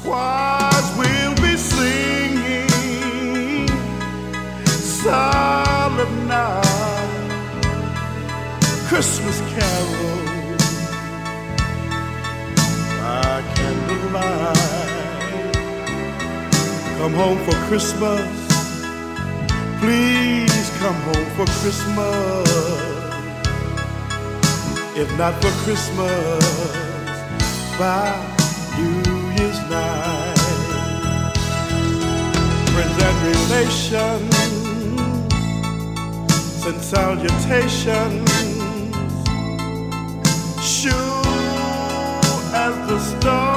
choirs will be singing silent night Christmas carols by candlelight. Come home for Christmas, please come home for Christmas. If not for Christmas, by New Year's night. Friends and relations send salutations, sure as the stars